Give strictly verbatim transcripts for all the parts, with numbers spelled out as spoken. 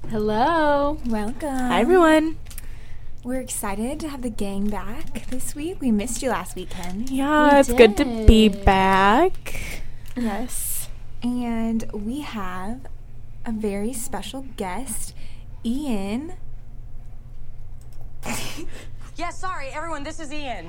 Hello. Welcome. Hi, everyone. We're excited to have the gang back this week. We missed you last weekend. Yeah, We it's good to be did. back. Yes. And we have a very special guest, Ian. Yeah, sorry, everyone, this is Ian.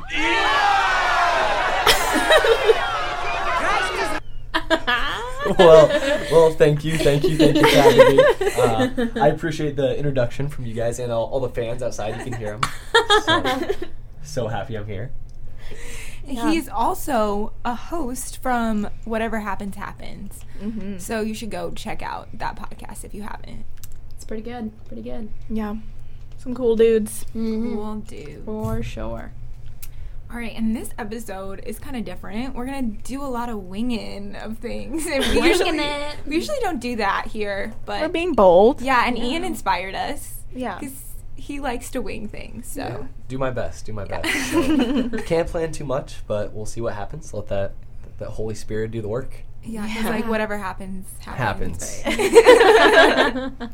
well, well, thank you, thank you, thank you for having me. Uh, I appreciate the introduction from you guys and all, all the fans outside. You can hear them. So, so happy I'm here. Yeah. He's also a host from Whatever Happens, Happens. Mm-hmm. So you should go check out that podcast if you haven't. It's pretty good. Pretty good. Yeah. Some cool dudes. Mm-hmm. Cool dude. For sure. All right, and this episode is kind of different. We're going to do a lot of winging of things. And we Winging usually, it. we usually don't do that here, but We're being bold. yeah, and Ian inspired us. Yeah. Because he likes to wing things, so. Yeah. Do my best. Do my best. So, can't plan too much, but we'll see what happens. Let that that Holy Spirit do the work. Yeah, it's Yeah. like whatever happens, happens. Happens. right?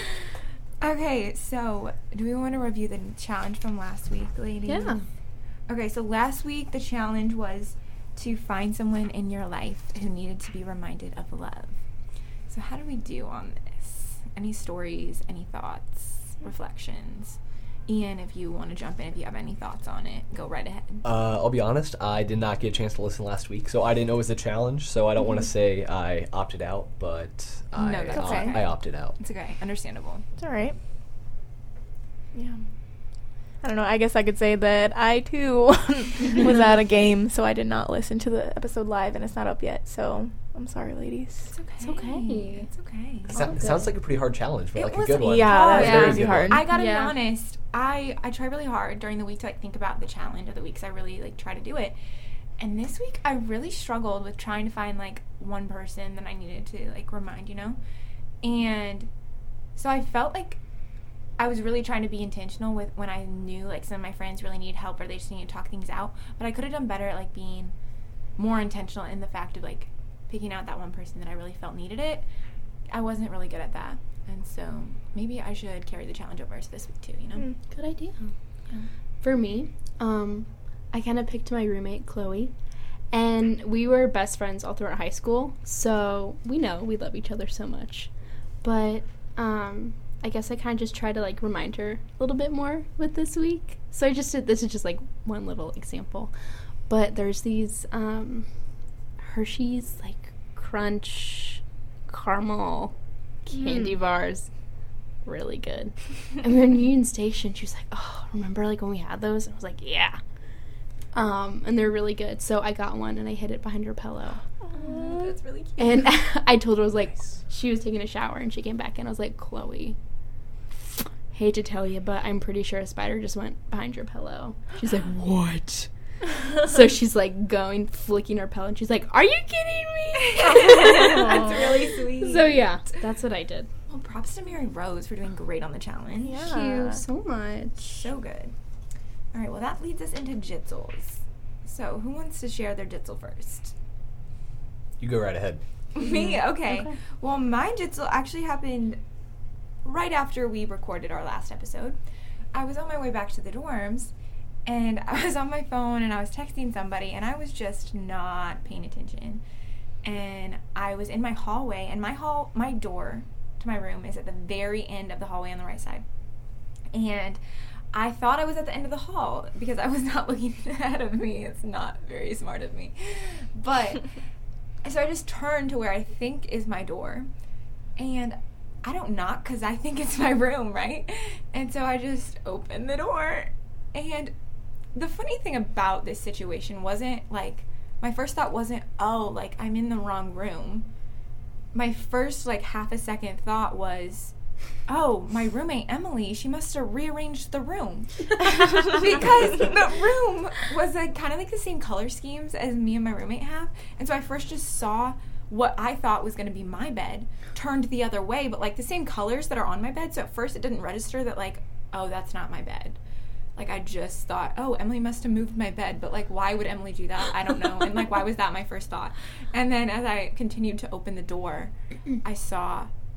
Okay, so do we want to review the challenge from last week, ladies? Yeah. Okay, so last week the challenge was to find someone in your life who needed to be reminded of love. So how do we do on this? Any stories, any thoughts, reflections? Ian, if you want to jump in, if you have any thoughts on it, go right ahead. Uh, I'll be honest, I did not get a chance to listen last week, so I didn't know it was a challenge, so I don't want to say I opted out, but I, No, that's op- okay. I opted out. It's okay, understandable. It's all right. Yeah. I don't know. I guess I could say that I, too, was at a game, so I did not listen to the episode live, and it's not up yet. So I'm sorry, ladies. It's okay. It's okay. It's okay. It so- good. sounds like a pretty hard challenge, but It like a was good one. Yeah, hard. that's Yeah. crazy Good hard. one. I gotta Yeah. be honest. I I try really hard during the week to like think about the challenge of the week, 'cause I really like try to do it. And this week, I really struggled with trying to find like one person that I needed to like remind, you know. And so I felt like I was really trying to be intentional with when I knew like some of my friends really need help or they just need to talk things out. But I could have done better at like being more intentional in the fact of like picking out that one person that I really felt needed it. I wasn't really good at that. And so maybe I should carry the challenge over to this week too, you know? Mm. Good idea. Yeah. For me, um, I kind of picked my roommate, Chloe. And we were best friends all throughout high school. So we know we love each other so much. But um, I guess I kind of just try to like remind her a little bit more with this week. So I just did, this is just like one little example. But there's these um, Hershey's like crunch caramel candy bars. Really good. And we were in Union Station. She was like, oh, remember like when we had those? And I was like, yeah. Um, and they're really good. So I got one and I hid it behind her pillow. Oh, that's really cute. And I told her, I was like, she was taking a shower and she came back and I was like, Chloe, hate to tell you, but I'm pretty sure a spider just went behind your pillow. She's like, what? So she's like going, flicking her pillow and she's like, are you kidding me? That's really sweet. So yeah, that's what I did. Well, props to Mary Rose for doing great on the challenge. Yeah. Thank you so much. So good. All right, well, that leads us into jitzels. So who wants to share their jitzel first? You go right ahead. Me? Okay. Okay. Well, my jitzel actually happened right after we recorded our last episode. I was on my way back to the dorms, and I was on my phone, and I was texting somebody, and I was just not paying attention. And I was in my hallway, and my hall, my door to my room is at the very end of the hallway on the right side. And I thought I was at the end of the hall because I was not looking ahead of me. It's not very smart of me. But so I just turned to where I think is my door. And I don't knock because I think it's my room, right? And so I just opened the door. And the funny thing about this situation wasn't like, my first thought wasn't, oh, like I'm in the wrong room. My first like half a second thought was, oh, my roommate Emily, she must have rearranged the room. Because the room was like kind of like the same color schemes as me and my roommate have. And so I first just saw what I thought was going to be my bed turned the other way, but like the same colors that are on my bed. So at first it didn't register that like, oh, that's not my bed. Like I just thought, oh, Emily must have moved my bed, but like why would Emily do that? I don't know. And like why was that my first thought? And then as I continued to open the door, I saw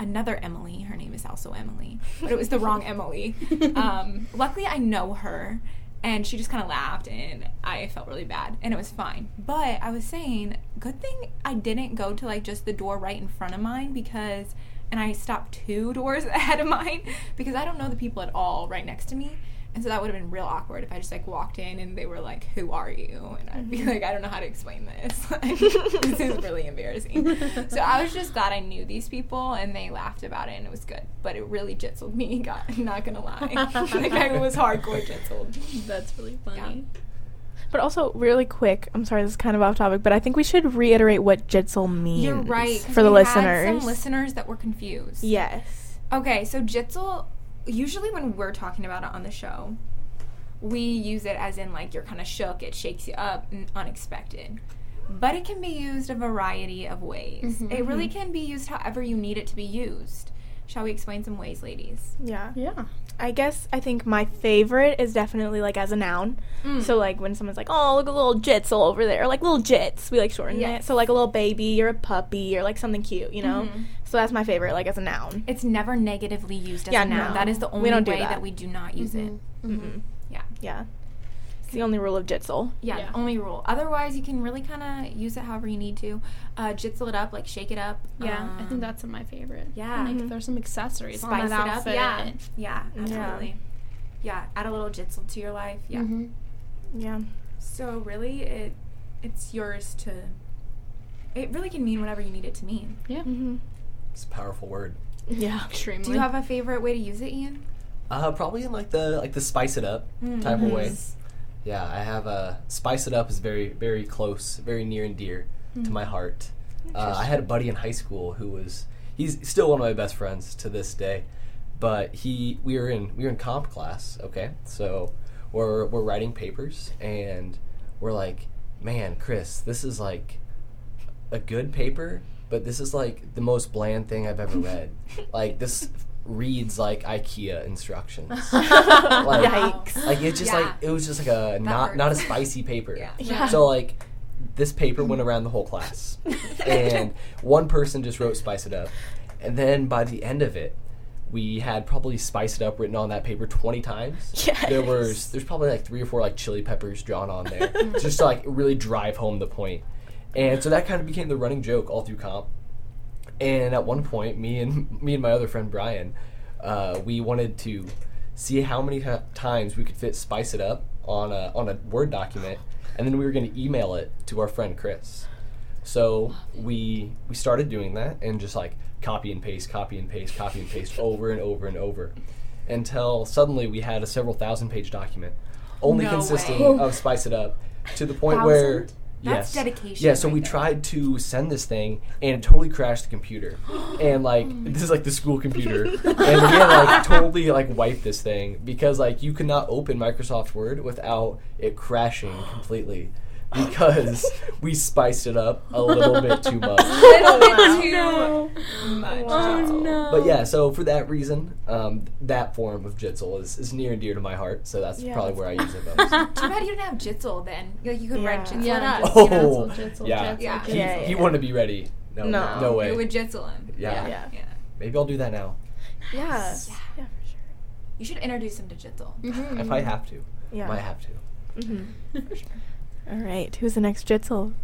another Emily. Her name is also Emily, but it was the wrong Emily. Um, luckily, I know her, and she just kind of laughed, and I felt really bad, and it was fine. But I was saying, good thing I didn't go to, like, just the door right in front of mine, because, and I stopped two doors ahead of mine, because I don't know the people at all right next to me. And so that would have been real awkward if I just, like, walked in and they were like, who are you? And I'd be like, I don't know how to explain this. Like, this is really embarrassing. So I was just glad I knew these people, and they laughed about it, and it was good. But it really jitsled me, God, not gonna lie. Like, I was hardcore jitsled. That's really funny. Yeah. But also, really quick, I'm sorry, this is kind of off topic, but I think we should reiterate what jitzel means. You're right. 'Cause for the we listeners. had some listeners that were confused. Yes. Okay, so jitzel, usually when we're talking about it on the show, we use it as in, like, you're kind of shook, it shakes you up, and unexpected. But it can be used a variety of ways. Mm-hmm. It really can be used however you need it to be used. Shall we explain some ways, ladies? Yeah. Yeah. I guess I think my favorite is definitely, like, as a noun. Mm. So, like, when someone's like, oh, look, a little jitzel over there. Or, like, little jits. We, like, shorten Yes. it. So, like, a little baby or a puppy or, like, something cute, you know? Mhm. So that's my favorite, like, as a noun. It's never negatively used as Yeah, a noun. no. That is the We only don't do way that. that. we do not use it. Mm-hmm. Yeah. Yeah. It's the only rule of jitzel. Yeah, Yeah. the only rule. Otherwise, you can really kind of use it however you need to. Uh, jitzel it up, like shake it up. Yeah, I Um, think that's my favorite. yeah. Like, Mhm. there's some accessories spice on that it up. outfit. Yeah, yeah, Yeah. absolutely. Yeah. add a little jitzel to your life. Yeah. Mhm. Yeah. So really, it it's yours to. It really can mean whatever you need it to mean. Yeah. Mm-hmm. It's a powerful word. Yeah. Extremely. Do you have a favorite way to use it, Ian? Uh, probably in like the like the spice it up type of way. Yeah, I have a spice it up is very very close, very near and dear to my heart. Uh, I had a buddy in high school who was he's still one of my best friends to this day, but he we were in we were in comp class. Okay, so we're we're writing papers and we're like, man, Chris, this is like a good paper, but this is like the most bland thing I've ever read. Like this reads like IKEA instructions. Like, Yikes. like it's just Yeah. like it was just like a not hurts. not a spicy paper. Yeah. Yeah. So like this paper went around the whole class, and one person just wrote "spice it up," and then by the end of it, we had probably "spice it up" written on that paper twenty times. Yes. There was there's probably like three or four like chili peppers drawn on there, just to like really drive home the point. And so that kind of became the running joke all through comp. And at one point, me and me and my other friend Brian, uh, we wanted to see how many ha- times we could fit "spice it up" on a on a Word document, and then we were going to email it to our friend Chris. So we we started doing that and just like copy and paste, copy and paste, copy and paste over and over and over, until suddenly we had a several thousand page document, only No consisting way. of "spice it up," to the point where. Thousand? That's yes. dedication Yeah, so right we there. tried to send this thing, and it totally crashed the computer. And like, this is like the school computer, and we had to, like totally like wipe this thing because like you could not open Microsoft Word without it crashing completely because we spiced it up a little bit too much. little bit too No. much. Oh, no. But yeah, so for that reason, um, that form of jitzel is, is near and dear to my heart. So that's Yeah, probably that's where I use it most. Too bad you didn't have jitzel then. Like you could write Yeah. jitzel Yeah. on Oh, Jitzel, jitzel, yeah. jitzel, Yeah. jitzel. He, Yeah, he yeah. wouldn't be ready. No, No. no way. It would jitzel him. Yeah. Yeah. Yeah. Maybe I'll do that now Yeah. Yeah. Yeah, for sure. You should introduce him to jitzel. Mhm. if I have to. Yeah. Might have to. Mm-hmm. All right. Who's the next jitzel?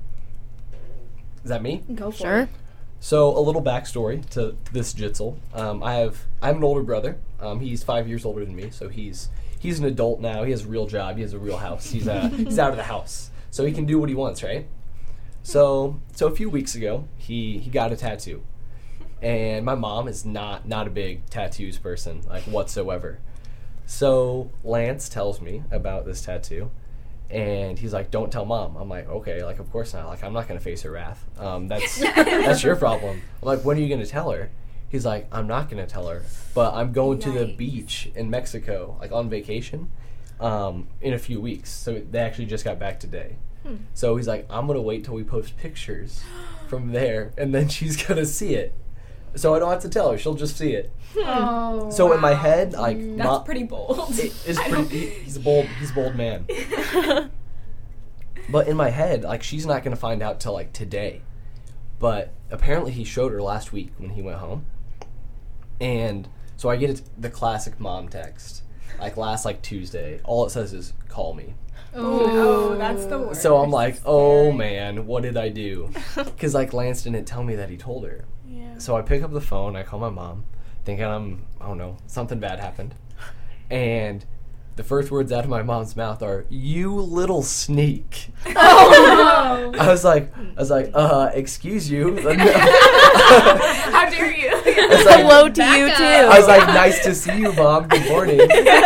Is that me? Go for Sure. it. So a little backstory to this jitzel. Um, I have I have an older brother. Um, he's five years older than me, so he's he's an adult now. He has a real job. He has a real house. He's uh, he's out of the house, so he can do what he wants, right? So so a few weeks ago, he he got a tattoo, and my mom is not not a big tattoos person like whatsoever. So Lance tells me about this tattoo. And he's like, "Don't tell mom." I'm like, "Okay, like of course not. Like I'm not gonna face her wrath. Um, that's that's your problem." I'm like, "When are you gonna tell her?" He's like, "I'm not gonna tell her, but I'm going to the Yikes. beach in Mexico, like on vacation, um, in a few weeks." So they actually just got back today. Hmm. So he's like, "I'm gonna wait till we post pictures from there, and then she's gonna see it. So I don't have to tell her; she'll just see it." Oh. So in my wow. head, like, That's mo- pretty bold. it is I pretty, don't- he- he's a bold he's a bold man. But in my head, like she's not gonna find out till like today. But apparently he showed her last week when he went home. And so I get it, the classic mom text, like last like Tuesday. All it says is call me. Oh, that's the worst. So I'm like, oh man, what did I do? Because like Lance didn't tell me that he told her. Yeah. So I pick up the phone, I call my mom, thinking I'm, I don't know, something bad happened. And the first words out of my mom's mouth are, "You little sneak." Oh no! I was like, I was like, uh, excuse you. How dare you? I was like, Hello to you Becca. too. I was like, nice to see you, Mom. Good morning.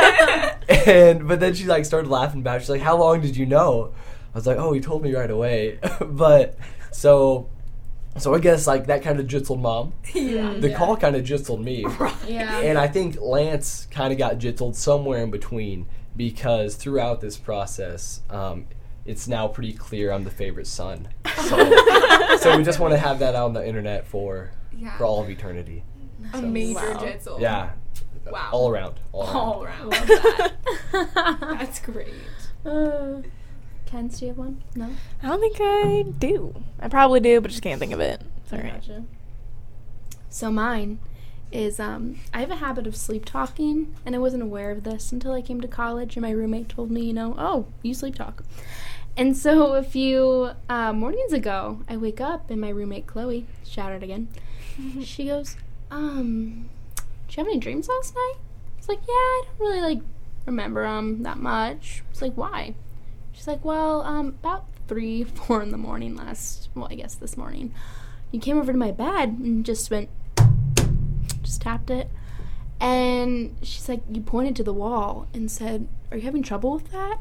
And but then she like started laughing back. She's like, how long did you know? I was like, oh, he told me right away. But so, so I guess like that kind of jitsled Mom. Yeah. The call kind of jitsled me. Yeah. And I think Lance kind of got jitsled somewhere in between, because throughout this process, um, it's now pretty clear I'm the favorite son. So, so we just want to have that out on the internet for Yeah. for all of eternity. A major Wow. jitzel. Yeah. Wow. All around. All around. All around. Love that. That's great. Uh, Ken, do you have one? No? I don't think I do. I probably do, but just can't think of it. It's I alright. gotcha. So mine is, um, I have a habit of sleep talking, and I wasn't aware of this until I came to college, and my roommate told me, you know, oh, you sleep talk. And so a few uh, mornings ago, I wake up, and my roommate, Chloe, shout out again, she goes, um, did you have any dreams last night? I was like, yeah, I don't really, like, remember them that much. I was like, why? She's like, well, um, about three, four in the morning last, well, I guess this morning, you came over to my bed and just went, just tapped it. And she's like, you pointed to the wall and said, are you having trouble with that?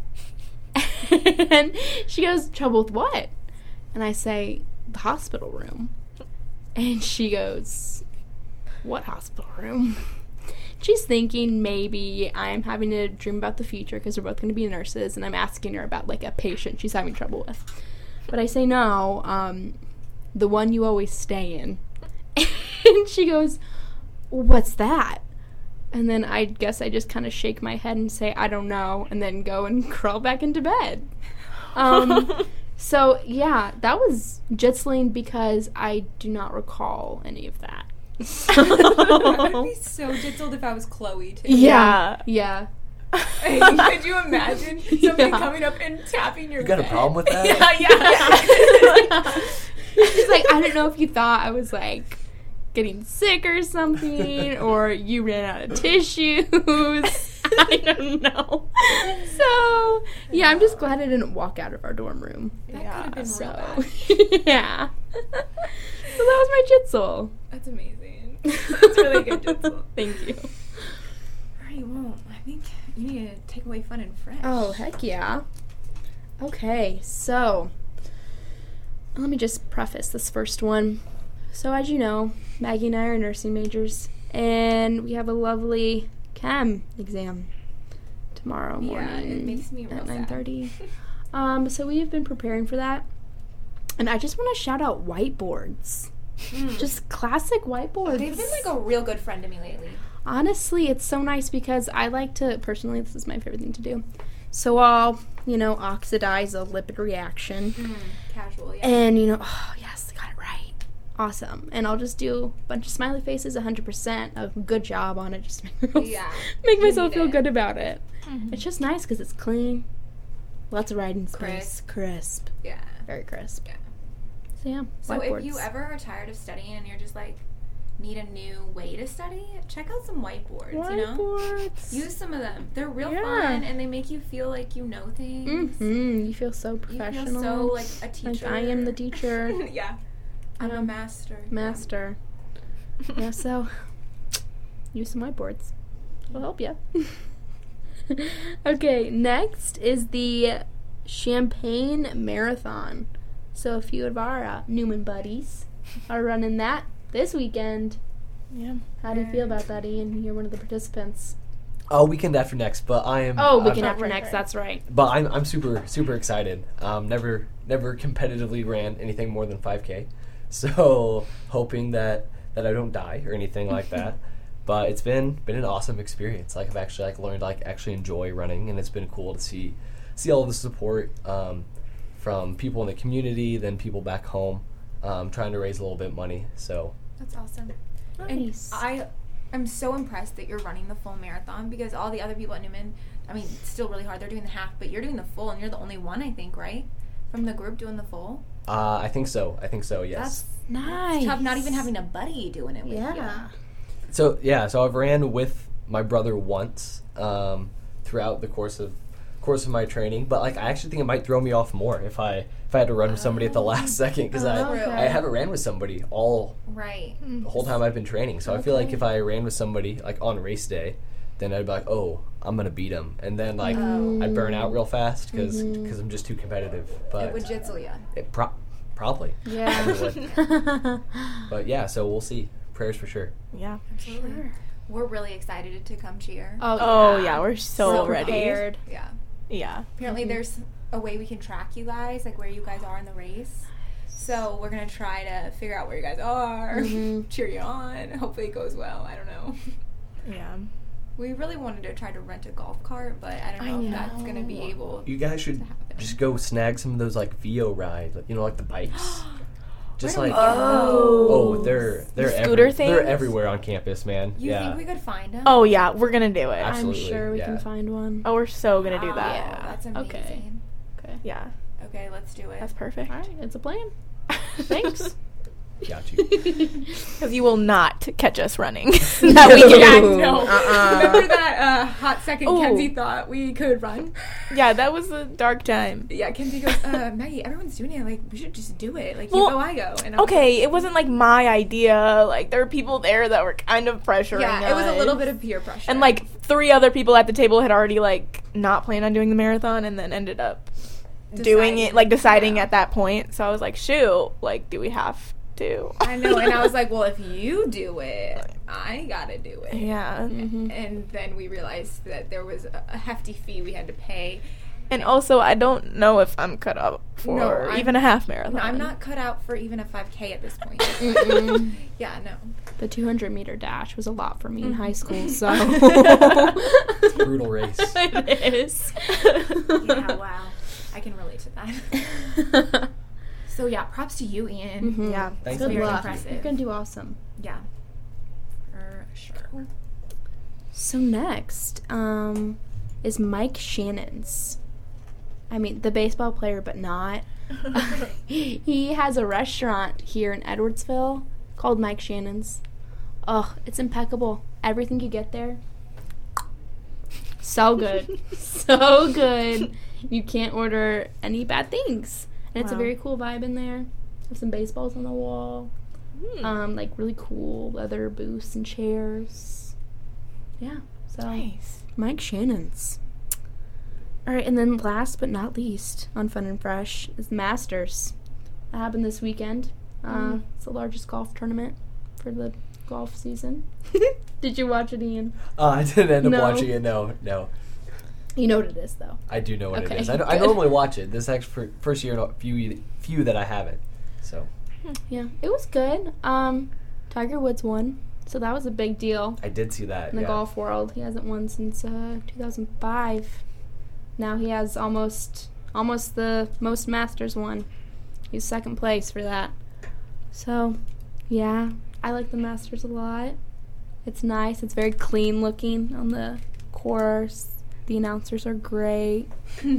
And she goes, trouble with what? And I say, the hospital room. And she goes, what hospital room? She's thinking maybe I'm having a dream about the future because we're both going to be nurses, and I'm asking her about, like, a patient she's having trouble with. But I say, no, um, the one you always stay in. And she goes, what's that? And then I guess I just kind of shake my head and say, I don't know, and then go and crawl back into bed. Um, so, yeah, that was jitseling because I do not recall any of that. I would be so jittled if I was Chloe, too. Yeah. Yeah. Hey, could you imagine somebody Yeah. coming up and tapping your You got a bed? problem with that? Yeah, yeah. She's like, I don't know if you thought I was, like, getting sick or something, or you ran out of tissues. I don't know. So, yeah, I'm just glad I didn't walk out of our dorm room. That Yeah, could have been So, real bad. yeah. So that was my jitzel. That's amazing. That's really good jitzel. Thank you. Alright, well, I think you need to take away fun and fresh. Oh, heck yeah. Okay, so let me just preface this first one. So, as you know, Maggie and I are nursing majors, and we have a lovely chem exam tomorrow morning Yeah, it makes me real at sad. nine thirty. Um, so we have been preparing for that, and I just want to shout out whiteboards. Mm. Just classic whiteboards. They've been like a real good friend to me lately. Honestly, it's so nice because I like to, personally, this is my favorite thing to do. So I'll, you know, oxidize a lipid reaction. Mm, casual, yeah. And, you know, oh, yes, got it right. Awesome. And I'll just do a bunch of smiley faces, one hundred percent. A good job on it, just to make, myself- Yeah, make you myself need feel it. good about it. Mhm. It's just nice because it's clean. Lots of writing space. Crisp. Crisp. yeah. Very crisp. Yeah. So, yeah, So whiteboards. if you ever are tired of studying and you're just like, need a new way to study, check out some whiteboards, you know? Whiteboards. Use some of them. They're real Yeah. fun and they make you feel like you know things. Mm-hmm. You feel so You professional. feel so like a Like, teacher. I am the teacher. yeah. I'm a Um, master. Master. Yeah, so use some whiteboards. It'll help you. Okay, next is the Champagne Marathon. So a few of our uh, Newman buddies are running that this weekend. Yeah. How do you feel about that, Ian? You're one of the participants. Oh, weekend after next, but I am. Oh, I'm- weekend Oh, after right, next, right. that's right. But I'm I'm super super excited. Um, never never competitively ran anything more than five K, so hoping that that I don't die or anything like that. But it's been been an awesome experience. Like I've actually like learned to, like actually enjoy running, and it's been cool to see see all the support um, from people in the community, then people back home, um, trying to raise a little bit of money. So That's awesome. Nice. And I I'm so impressed that you're running the full marathon because all the other people at Newman, I mean, it's still really hard. They're doing the half, but you're doing the full, and you're the only one, I think, right? From the group doing the full. Uh, I think so. I think so, yes. That's Nice. tough, not even having a buddy doing it with Yeah. you. So, yeah, so I've ran with my brother once um, throughout the course of course of my training, but like I actually think it might throw me off more if I if I had to run with somebody at the last second because I, Okay. I haven't ran with somebody all Right. the whole time I've been training. So I feel like if I ran with somebody like on race day, then I'd be like, oh, I'm gonna beat him, and then like Oh. I burn out real fast because I'm just too competitive. But It would jitzel you. it pro- probably. Yeah. Would. But yeah, so we'll see. Prayers for sure. Yeah. Sure. We're really excited to come cheer. Oh, Oh yeah, we're so, So ready. prepared. Yeah. Yeah. Apparently there's a way we can track you guys, like where you guys are in the race. So we're going to try to figure out where you guys are, Mhm. cheer you on. Hopefully it goes well. I don't know. Yeah. We really wanted to try to rent a golf cart, but I don't I know, if that's going to be know. able You guys should to happen. just go snag some of those like Vio rides, like, you know, like the bikes. Just Where do like we go? oh, they're they're The scooter every- they're things? everywhere on campus, man. You yeah. think we could find them? Oh yeah, we're gonna do it. Absolutely. I'm sure we yeah. can find one. Oh, we're so gonna do Wow, that. That's amazing. Okay. Okay. Yeah, Okay, let's do it. that's perfect. All right, it's a plan. Thanks. Got you. Because you will not catch us running that weekend. Yeah, no. Uh-uh. Remember that uh, hot second Ooh. Kenzie thought we could run? Yeah, that was a dark time. Yeah, Kenzie goes, uh, Maggie, everyone's doing it. Like, we should just do it. Like, you Well, go, I go. And I was Okay, it wasn't like my idea. Like there were people there that were kind of pressuring like, yeah, it was a us. little bit of peer pressure. And like three other people at the table had already like not planned on doing the marathon and then ended up doing Deciding. it, like deciding Yeah. at that point. So I was like, shoot, like do we have to? I know, and I was like, well, if you do it, I gotta do it. Yeah. Mhm. And then we realized that there was a, a hefty fee we had to pay. And also, I don't know if I'm cut up for No, I'm- even a half marathon. No, I'm not cut out for even a five K at this point. Mm-mm. Yeah, no. The two hundred meter dash was a lot for me in high school, so. It's a brutal race. It is. Yeah, wow. I can relate to that. So, yeah, props to you, Ian. Mhm. Yeah. Thanks, Good Ian. luck. Impressive. You're gonna do awesome. Yeah. For sure. So next, um, is Mike Shannon's. I mean, the baseball player, but not. He has a restaurant here in Edwardsville called Mike Shannon's. Oh, it's impeccable. Everything you get there, so good, so good. You can't order any bad things, and it's a Wow. very cool vibe in there. There's some baseballs on the wall. Hmm. Um, like really cool leather booths and chairs. Yeah. So Nice. Mike Shannon's. All right, and then last but not least on Fun and Fresh is the Masters. That happened this weekend. Uh, It's the largest golf tournament for the golf season. Did you watch it, Ian? Uh, I didn't end up No. watching it. No, no. You know what it is, though. I do know what Okay, it is. I, I good. normally watch it. This is actually for first year in a few few that I haven't. So Yeah, it was good. Um, Tiger Woods won, so that was a big deal I did see that. in the yeah. golf world. He hasn't won since uh, two thousand five. Now he has almost almost the most Masters won. He's second place for that. So, yeah, I like the Masters a lot. It's nice. It's very clean looking on the course. The announcers are great.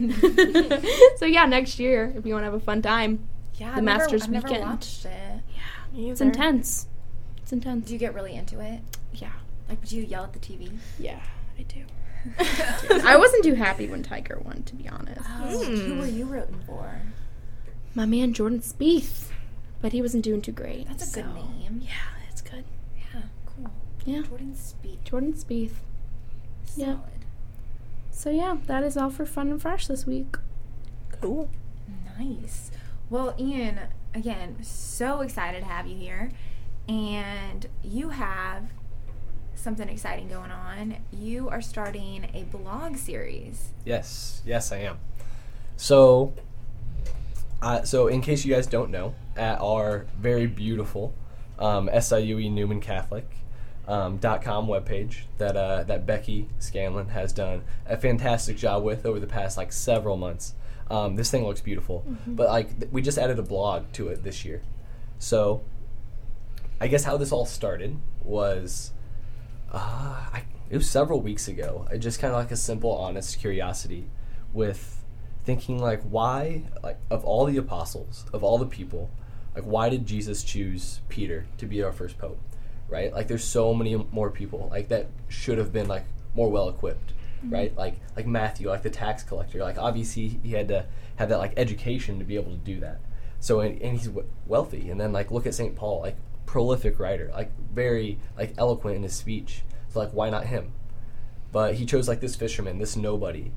So yeah, next year if you want to have a fun time, Yeah, The I've Masters never, I've never weekend. watched it. it's intense. It's intense. Do you get really into it? Yeah, Like, do you yell at the T V? yeah, I do. I wasn't too happy when Tiger won, to be honest. Oh, who were you rooting for? My man Jordan Spieth, but he wasn't doing too great. That's a good so- name. Yeah, that's good. Yeah, cool. Yeah, Jordan Speed. Jordan Spieth. Yeah. Solid. So yeah, that is all for Fun and Fresh this week. Cool. Nice. Well, Ian, again, so excited to have you here. And you have something exciting going on. You are starting a blog series. Yes, yes, I am. So, uh, so in case you guys don't know, at our very beautiful um, S I U E Newman Catholic um, dot com webpage that uh, that Becky Scanlon has done a fantastic job with over the past like several months. Um, this thing looks beautiful, but like th- we just added a blog to it this year. So, I guess how this all started was Uh, I, it was several weeks ago. I just kind of like a simple, honest curiosity with thinking like, why, like, of all the apostles, of all the people, like, why did Jesus choose Peter to be our first pope, right? Like, there's so many more people, like, that should have been, like, more well-equipped, mm-hmm. right? Like, like Matthew, like the tax collector, like, obviously he had to have that, like, education to be able to do that. So, and, and he's w- wealthy. And then, like, look at Saint Paul, like, prolific writer, like, very, like, eloquent in his speech. So, like, why not him? But he chose, like, this fisherman, this nobody.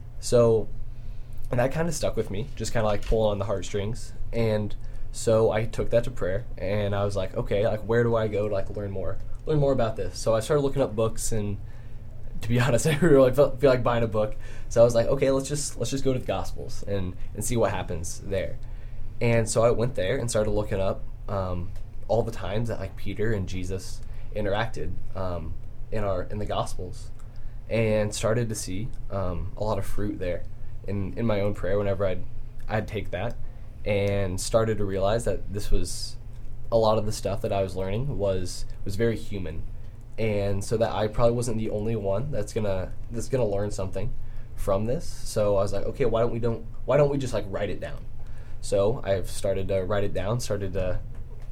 So, and that kind of stuck with me, just kind of, like, pulling on the heartstrings. And so I took that to prayer, and I was like, okay, like, where do I go to, like, learn more? Learn more about this. So I started looking up books, and to be honest, I really like, felt, feel like buying a book. So I was like, okay, let's just let's just go to the Gospels and, and see what happens there. And so I went there and started looking up um, all the times that, like, Peter and Jesus interacted um, in our in the Gospels, and started to see um, a lot of fruit there in, in my own prayer whenever I'd I'd take that, and started to realize that this was a lot of the stuff that I was learning was was very human, and so that I probably wasn't the only one that's gonna that's gonna learn something from this. So I was like, okay, why don't we don't why don't we just like write it down? So I've started to write it down, started to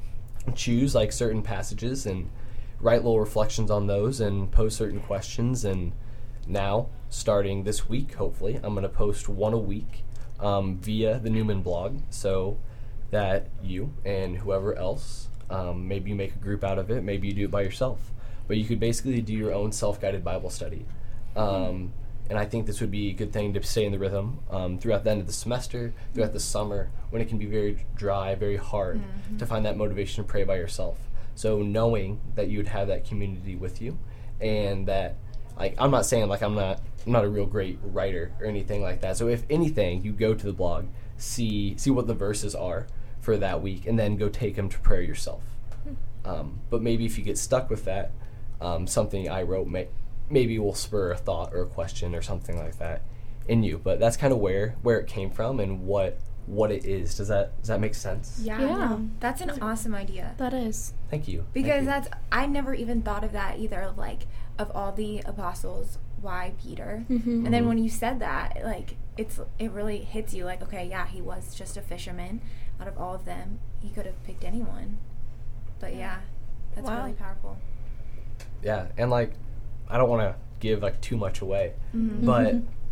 choose like certain passages and write little reflections on those and post certain questions. And now, starting this week, hopefully, I'm going to post one a week um, via the Newman blog, so that you and whoever else, um, maybe you make a group out of it, maybe you do it by yourself, but you could basically do your own self-guided Bible study. Um, and I think this would be a good thing to stay in the rhythm um, throughout the end of the semester, throughout the summer, when it can be very dry, very hard mm-hmm. to find that motivation to pray by yourself. So knowing that you would have that community with you, and that, like, I'm not saying like I'm not I'm not a real great writer or anything like that. So if anything, you go to the blog, see see what the verses are for that week, and then go take them to prayer yourself. Um, but maybe if you get stuck with that, um, something I wrote may, maybe will spur a thought or a question or something like that in you. But that's kind of where where it came from and what what it is. Does that does that make sense? Yeah, Yeah. no, that's an awesome idea. That is. Thank you. Because Thank you. that's, I never even thought of that either, like, of all the apostles, why Peter? Mm-hmm. And then when you said that, like, it's it really hits you, like, okay, yeah, he was just a fisherman. Out of all of them, he could have picked anyone. But yeah, that's Wow. really powerful. Yeah, and like, I don't want to give like too much away, Mm-hmm. but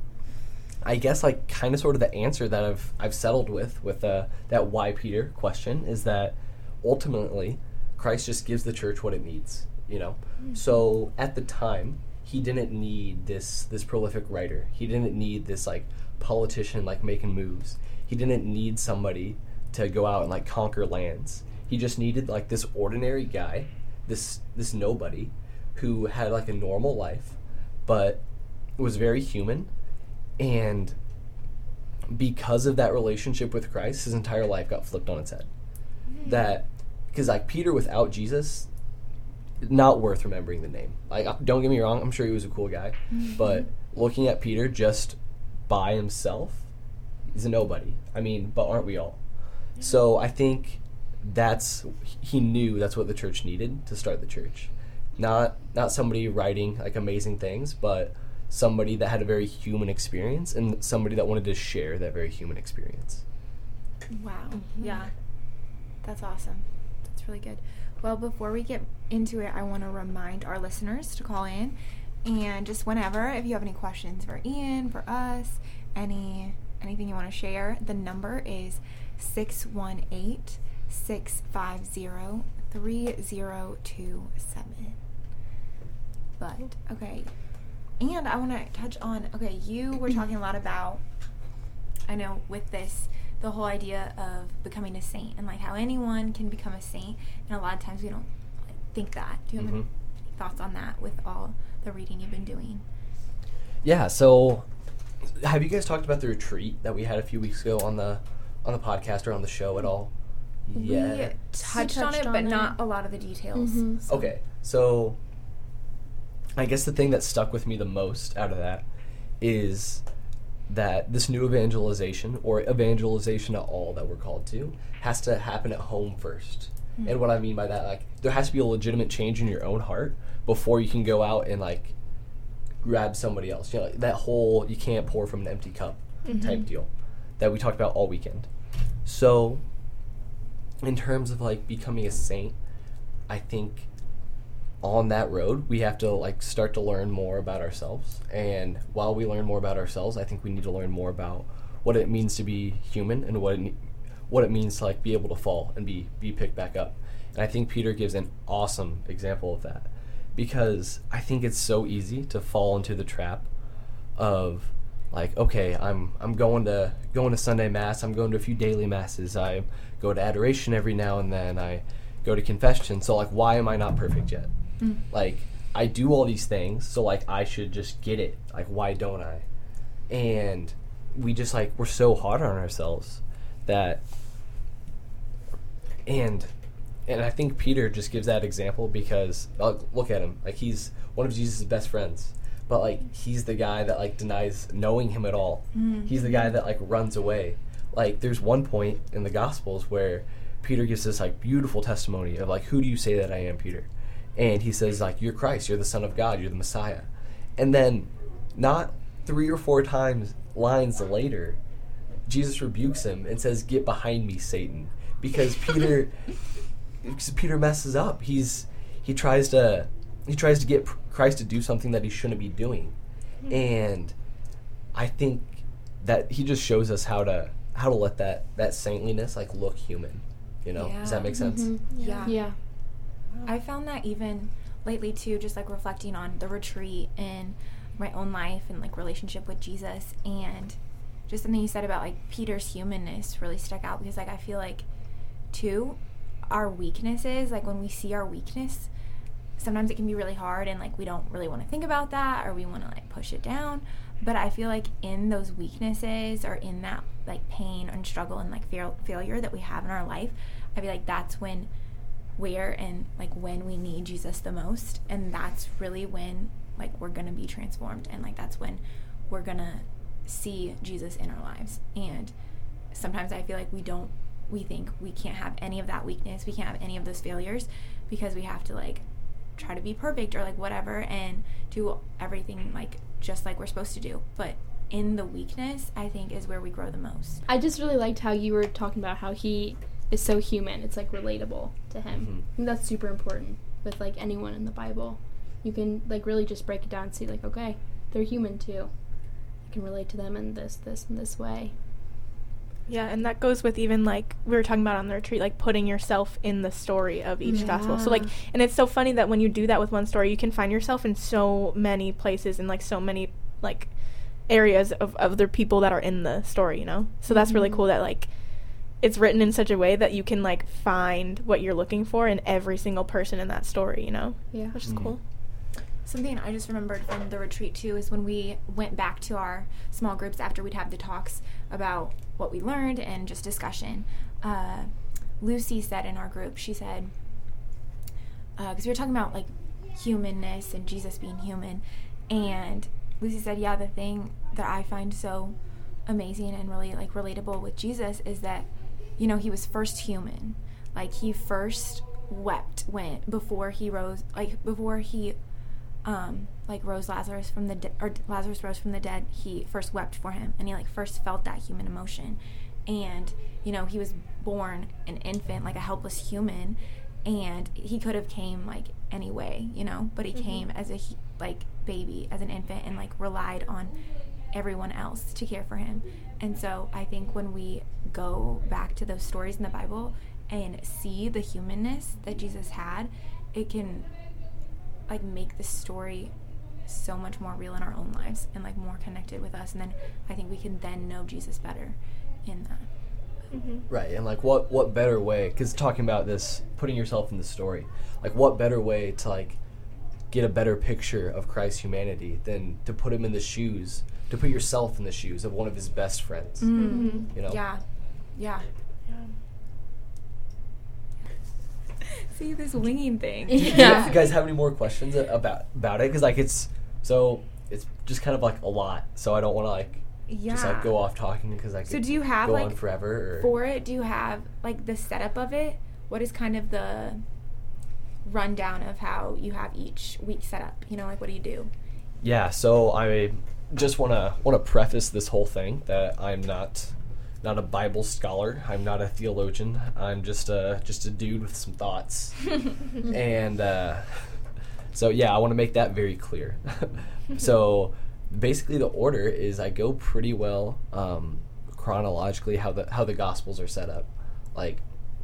I guess like kind of sort of the answer that I've I've settled with with uh, that why Peter question is that ultimately Christ just gives the church what it needs, you know. Mm-hmm. So at the time, he didn't need this this prolific writer. He didn't need this like politician like making moves. He didn't need somebody to go out and like conquer lands. He just needed like this ordinary guy, this this nobody, who had like a normal life, but was very human. And because of that relationship with Christ, his entire life got flipped on its head. Mm-hmm. That, because like Peter without Jesus, not worth remembering the name. Like, don't get me wrong, I'm sure he was a cool guy, mm-hmm. but looking at Peter just by himself, he's a nobody. I mean, but aren't we all? Yeah. So I think that's, he knew that's what the church needed to start the church. Not not somebody writing like amazing things, but somebody that had a very human experience and somebody that wanted to share that very human experience. Wow. Mm-hmm. Yeah. That's awesome. That's really good. Well, before we get into it, I want to remind our listeners to call in, and just whenever, if you have any questions for Ian, for us, any anything you want to share, the number is six one eight, six five zero, three zero two seven. But, okay. And I want to touch on, okay, you were talking a lot about, I know with this, the whole idea of becoming a saint and like how anyone can become a saint, and a lot of times we don't like, think that. Do you have mm-hmm. any thoughts on that with all the reading you've been doing? Yeah, so have you guys talked about the retreat that we had a few weeks ago on the on the podcast or on the show at all? Yeah. We touched, touched on it, on but it. Not a lot of the details. Mm-hmm. So. Okay, so I guess the thing that stuck with me the most out of that is that this new evangelization, or evangelization at all that we're called to, has to happen at home first. Mm-hmm. And what I mean by that, like, there has to be a legitimate change in your own heart before you can go out and, like, grab somebody else. You know, like, that whole you can't pour from an empty cup Mm-hmm. type deal that we talked about all weekend. So, in terms of, like, becoming a saint, I think on that road, we have to, like, start to learn more about ourselves. And while we learn more about ourselves, I think we need to learn more about what it means to be human and what it ne- what it means to, like, be able to fall and be be picked back up. And I think Peter gives an awesome example of that, because I think it's so easy to fall into the trap of, like, okay, I'm I'm going to going to Sunday Mass, I'm going to a few daily masses, I go to adoration every now and then, I go to confession, so, like, why am I not perfect yet? Mm. Like, I do all these things, so, like, I should just get it. Like, why don't I? And we just, like, we're so hard on ourselves that, and and I think Peter just gives that example because, uh, look at him, like, he's one of Jesus' best friends, but, like, he's the guy that, like, denies knowing him at all. Mm. He's the guy that, like, runs away. Like, there's one point in the Gospels where Peter gives this, like, beautiful testimony of, like, who do you say that I am, Peter? And he says, like, you're Christ, you're the Son of God, you're the Messiah. And then, not three or four times lines later, Jesus rebukes him and says, get behind me, Satan. Because Peter because Peter messes up. He's he tries to he tries to get Christ to do something that he shouldn't be doing. And I think that he just shows us how to how to let that, that saintliness, like, look human. You know? Does that Yeah. make sense? Mm-hmm. Yeah. Yeah. I found that even lately too, just like reflecting on the retreat and my own life and, like, relationship with Jesus, and just something you said about, like, Peter's humanness really stuck out, because, like, I feel like too our weaknesses, like, when we see our weakness, sometimes it can be really hard and, like, we don't really want to think about that, or we want to, like, push it down. But I feel like in those weaknesses, or in that, like, pain and struggle and, like, fail- failure that we have in our life, I feel like that's when where and, like, when we need Jesus the most, and that's really when, like, we're gonna be transformed, and, like, that's when we're gonna see Jesus in our lives. And sometimes I feel like we don't we think we can't have any of that weakness, we can't have any of those failures, because we have to, like, try to be perfect, or, like, whatever, and do everything, like, just like we're supposed to do. But in the weakness, I think, is where we grow the most. I just really liked how you were talking about how he is so human. It's, like, relatable to him. Mhm. I think that's super important with, like, anyone in the Bible. You can, like, really just break it down and see, like, okay, they're human too. I can relate to them in this, this, and this way. Yeah, and that goes with even, like, we were talking about on the retreat, like, putting yourself in the story of each gospel. So, like, Yeah. and it's so funny that when you do that with one story, you can find yourself in so many places and, like, so many, like, areas of other people that are in the story, you know? So that's really Mhm. cool that, like, it's written in such a way that you can, like, find what you're looking for in every single person in that story, you know? Yeah. Which is Mhm. cool. Something I just remembered from the retreat too is when we went back to our small groups after we'd have the talks about what we learned and just discussion. Uh, Lucy said in our group, she said, because we were talking about, like, humanness and Jesus being human, and Lucy said, yeah, the thing that I find so amazing and really, like, relatable with Jesus is that, you know, he was first human. Like, he first wept when before he rose, like, before he um like rose Lazarus from the de- or Lazarus rose from the dead, he first wept for him, and he, like, first felt that human emotion. And, you know, he was born an infant, like a helpless human, and he could have came, like, anyway, you know, but he Mhm. came as a he- like baby, as an infant, and, like, relied on everyone else to care for him. And so I think when we go back to those stories in the Bible and see the humanness that Jesus had, it can, like, make the story so much more real in our own lives and, like, more connected with us. And then I think we can then know Jesus better in that. Mm-hmm. Right, and, like, what what better way, because talking about this, putting yourself in the story, like, what better way to, like, get a better picture of Christ's humanity than to put him in the shoes, to put yourself in the shoes of one of his best friends, Mhm. you know? Yeah. Yeah. Yeah. See, this winging thing. Do you Yeah. guys have any more questions about about it? Because, like, it's so it's just kind of, like, a lot, so I don't want to, like, Yeah. just, like, go off talking, because I could So do you have, go like, on forever. Or for it, do you have, like, the setup of it what is kind of the rundown of how you have each week set up? You know, like what do you do? Yeah, so I just want to want to preface this whole thing that I'm not not a Bible scholar. I'm not a theologian. I'm just a just a dude with some thoughts. and uh, so yeah, I want to make that very clear. So basically, the order is I go pretty well um, chronologically how the how the Gospels are set up. Like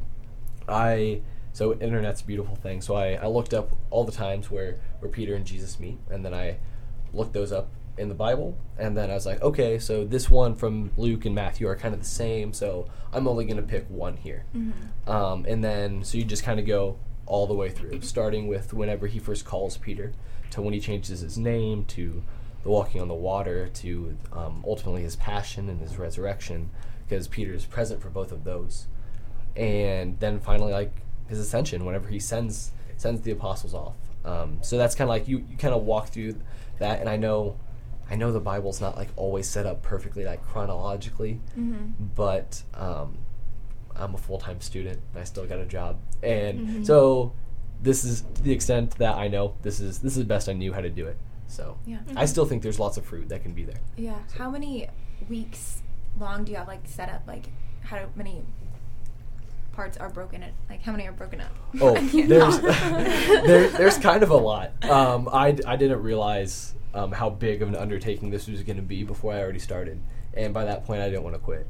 I. So internet's a beautiful thing. So I, I looked up all the times where, where Peter and Jesus meet, and then I looked those up in the Bible, and then I was like, okay, so this one from Luke and Matthew are kind of the same, so I'm only going to pick one here. Mm-hmm. Um, and then, so you just kind of go all the way through, starting with whenever he first calls Peter, to when he changes his name, to the walking on the water, to um, ultimately his passion and his resurrection, because Peter is present for both of those. And then finally, like, his ascension, whenever he sends sends the apostles off. Um, so that's kind of like, you, you kind of walk through that, and I know I know the Bible's not like always set up perfectly like chronologically, mm-hmm. but um, I'm a full-time student and I still got a job, and mm-hmm. so this is to the extent that I know this is this is the best I knew how to do it. So yeah. mm-hmm. I still think there's lots of fruit that can be there. Yeah. So. How many weeks long do you have like set up? Like how many parts are broken? It like how many are broken up? Oh, there's there, there's kind of a lot. Um, I I didn't realize um, how big of an undertaking this was going to be before I already started, and by that point I didn't want to quit.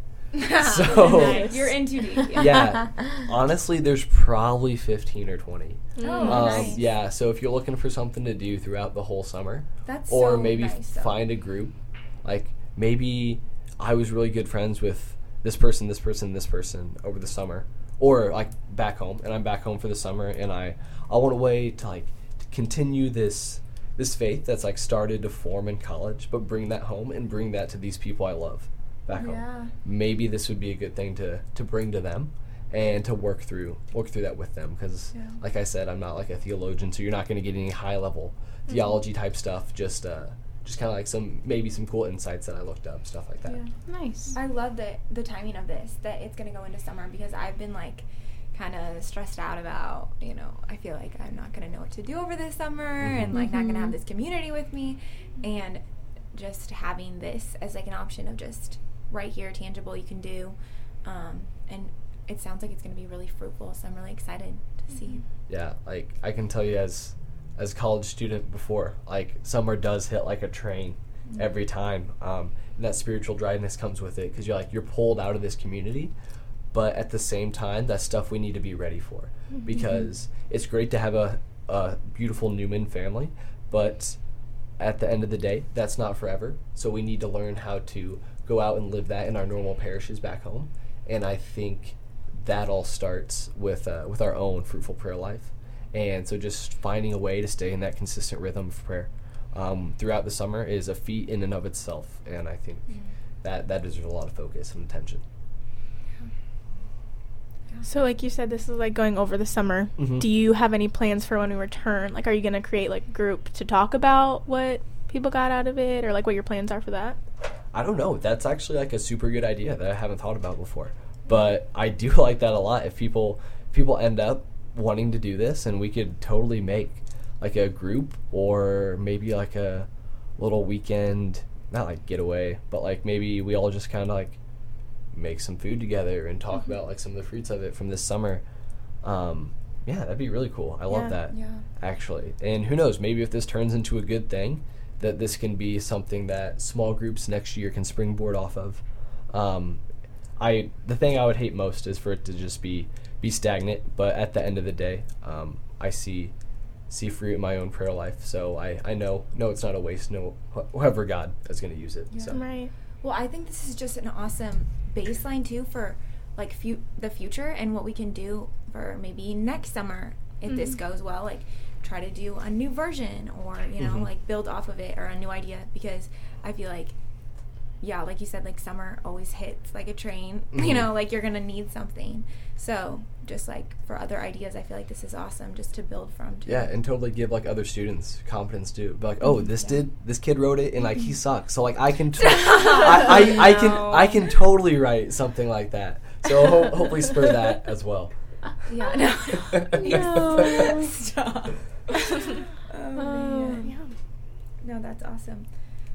So nice. You're in too deep. Yeah. yeah, honestly, there's probably fifteen or twenty. Oh, um, nice. Yeah, so if you're looking for something to do throughout the whole summer, that's or so maybe nice, f- find a group, like maybe I was really good friends with this person, this person, this person over the summer. Or like back home, and I'm back home for the summer, and I, I want a way to like to continue this this faith that's like started to form in college, but bring that home and bring that to these people I love back yeah. home. Maybe this would be a good thing to, to bring to them and to work through work through that with them, because yeah. like I said, I'm not like a theologian, so you're not going to get any high level mm-hmm. theology type stuff. Just uh, just kind of like some maybe some cool insights that I looked up, stuff like that. Yeah. Nice. I love the the timing of this, that it's going to go into summer, because I've been like kind of stressed out about, you know, I feel like I'm not going to know what to do over this summer, mm-hmm. and like not going to have this community with me, and just having this as like an option of just right here, tangible, you can do, um, and it sounds like it's going to be really fruitful, so I'm really excited to see. Yeah, like I can tell you as as a college student before, like summer does hit like a train mm-hmm. every time, um, and that spiritual dryness comes with it, because you're like you're pulled out of this community, but at the same time that's stuff we need to be ready for, mm-hmm. because it's great to have a, a beautiful Newman family, but at the end of the day that's not forever, so we need to learn how to go out and live that in our normal parishes back home. And I think that all starts with uh, with our own fruitful prayer life. And so just finding a way to stay in that consistent rhythm of prayer um, throughout the summer is a feat in and of itself. And I think mm. that, that deserves a lot of focus and attention. Yeah. Yeah. So like you said, this is like going over the summer. Mm-hmm. Do you have any plans for when we return? Like, are you going to create like a group to talk about what people got out of it, or like what your plans are for that? I don't know. That's actually like a super good idea that I haven't thought about before. But I do like that a lot. If people people end up wanting to do this, and we could totally make like a group, or maybe like a little weekend, not like getaway, but like maybe we all just kind of like make some food together and talk mm-hmm. about like some of the fruits of it from this summer. Um, yeah, that'd be really cool. I love yeah. that, yeah. actually. And who knows, maybe if this turns into a good thing, that this can be something that small groups next year can springboard off of. Um, I the thing I would hate most is for it to just be be stagnant, but at the end of the day, um, I see see fruit in my own prayer life, so I, I know no it's not a waste. No, wh- whoever God is going to use it. Yeah. So. Right. Well, I think this is just an awesome baseline too for like fu- the future and what we can do for maybe next summer if mm-hmm. this goes well. Like try to do a new version, or you know mm-hmm. like build off of it, or a new idea, because I feel like. Yeah, like you said, like summer always hits like a train, mm-hmm. you know, like you're going to need something. So just like for other ideas, I feel like this is awesome just to build from. Too. Yeah, and totally give like other students confidence too. Be like, oh, this yeah. did, this kid wrote it, and like he sucks. So like I can, to- I, I, I can, I can totally write something like that. So ho- hopefully spur that as well. Yeah, no. No. Stop. Oh, man. yeah. No, that's awesome.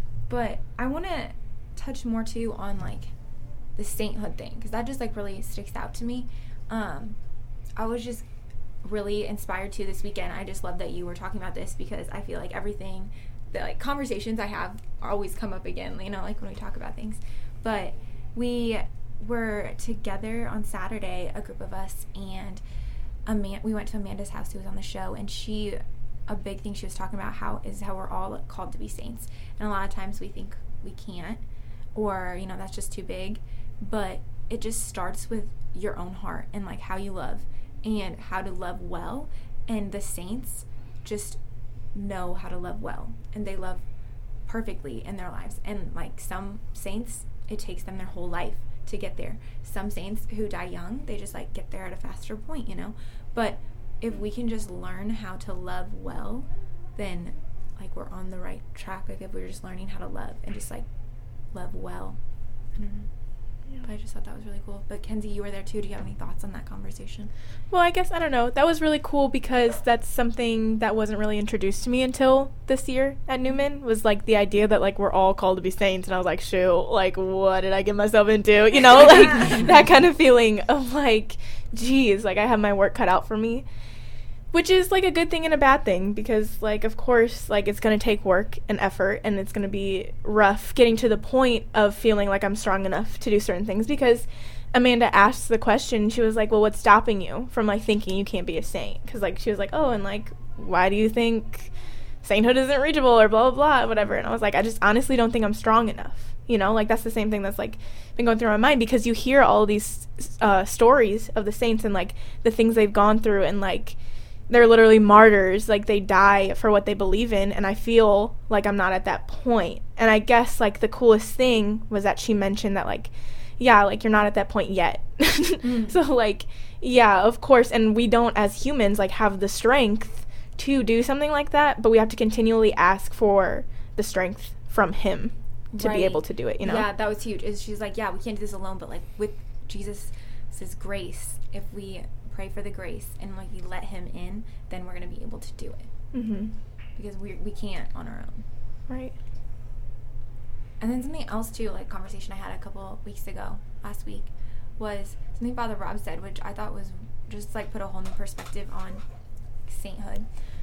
But I want to touch more too on like the sainthood thing, because that just like really sticks out to me. Um, I was just really inspired to this weekend. I just love that you were talking about this, because I feel like everything, the like conversations I have always come up again, you know, like when we talk about things. But we were together on Saturday, a group of us, and Amanda, we went to Amanda's house, who was on the show, and she, a big thing she was talking about how is how we're all called to be saints. And a lot of times we think we can't, or, you know, that's just too big. But it just starts with your own heart and like how you love and how to love well. And the saints just know how to love well, and they love perfectly in their lives. And like some saints, it takes them their whole life to get there. Some saints who die young, they just like get there at a faster point, you know. But if we can just learn how to love well, then like we're on the right track. Like if we're just learning how to love and just like love well. I don't know. Yeah. But I just thought that was really cool. But Kenzie, you were there too. Do you have any thoughts on that conversation? Well, I guess, I don't know. That was really cool because that's something that wasn't really introduced to me until this year at Newman, was like the idea that like we're all called to be saints. And I was like, shoot, like what did I get myself into? You know, like that kind of feeling of like, geez, like I have my work cut out for me. Which is, like, a good thing and a bad thing because, like, of course, like, it's going to take work and effort, and it's going to be rough getting to the point of feeling like I'm strong enough to do certain things, because Amanda asked the question, she was like, well, what's stopping you from, like, thinking you can't be a saint? Because, like, she was like, oh, and, like, why do you think sainthood isn't reachable or blah, blah, blah, whatever? And I was like, I just honestly don't think I'm strong enough. You know, like, that's the same thing that's, like, been going through my mind, because you hear all these uh, stories of the saints and, like, the things they've gone through, and, like, they're literally martyrs, like they die for what they believe in, and I feel like I'm not at that point. And I guess like the coolest thing was that she mentioned that like, yeah, like you're not at that point yet. mm. So like, yeah, of course, and we don't as humans like have the strength to do something like that, but we have to continually ask for the strength from him to right. be able to do it, you know? Yeah, that was huge. Is she's like, yeah, we can't do this alone, but like with Jesus' grace, if we pray for the grace and like you let him in, then we're going to be able to do it. Mm-hmm. Because we we can't on our own. Right. And then something else too, like conversation I had a couple weeks ago, last week, was something Father Rob said, which I thought was just like put a whole new perspective on sainthood.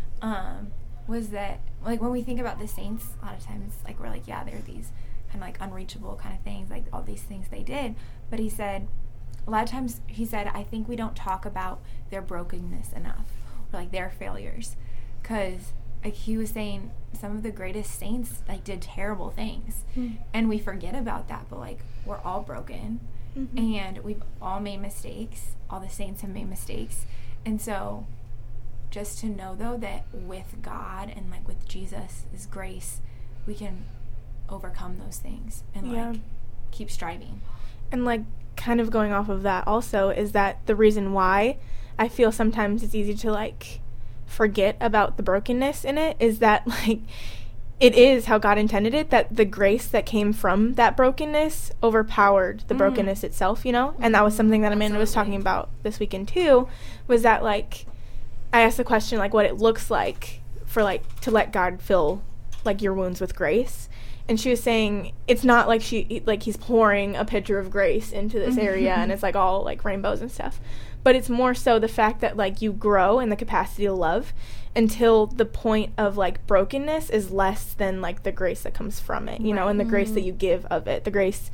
Um, was that like when we think about the saints, a lot of times like we're like, yeah, they're these kind of like unreachable kind of things, like all these things they did. But he said, a lot of times, he said, I think we don't talk about their brokenness enough, or like their failures, because like he was saying, some of the greatest saints like did terrible things, mm. and we forget about that. But like we're all broken, mm-hmm. and we've all made mistakes. All the saints have made mistakes, and so just to know though that with God and like with Jesus' grace, we can overcome those things and yeah. like keep striving. And like, kind of going off of that also is that the reason why I feel sometimes it's easy to like forget about the brokenness in it is that like it is how God intended it, that the grace that came from that brokenness overpowered the mm. brokenness itself, you know? And that was something that Amanda Absolutely. was talking about this weekend too, was that like I asked the question like what it looks like for like to let God fill like your wounds with grace. And she was saying it's not like she like he's pouring a pitcher of grace into this area and it's like all like rainbows and stuff. But it's more so the fact that like you grow in the capacity to love until the point of like brokenness is less than like the grace that comes from it, you right. know, and the grace that you give of it. The grace